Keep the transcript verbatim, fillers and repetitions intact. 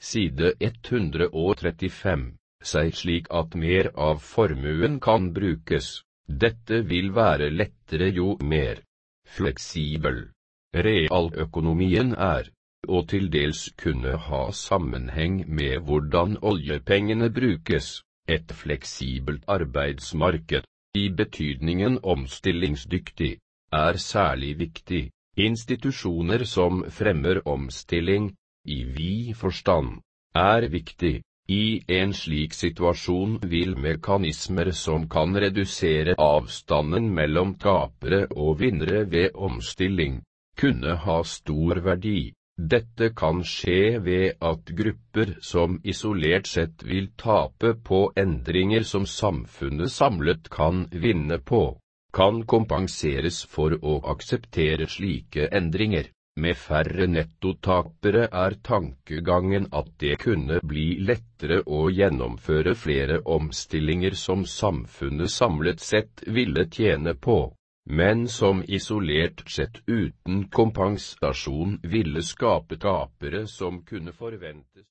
side ett hundre og trettifem, seg slik at mer av formuen kan brukes. Dette vil være lettere jo mer fleksibel realøkonomien er, og til dels kunne ha sammenheng med hvordan oljepengene brukes. Et fleksibelt arbeidsmarked, i betydningen omstillingsdyktig, er særlig viktig. Institusjoner som fremmer omstilling, i vid forstand, er viktig. I en slik situasjon vil mekanismer som kan redusere avstanden mellom tapere og vinnere ved omstilling, kunne ha stor verdi. Dette kan skje ved at grupper som isolert sett vil tape på endringer som samfunnet samlet kan vinne på, kan kompenseres for å akseptere slike endringer. Med færre nettotapere er tankegangen at det kunne bli lettere å gjennomføre flere omstillinger som samfunnet samlet sett ville tjene på, men som isolert sett uten kompensasjon ville skape tapere som kunne forventes.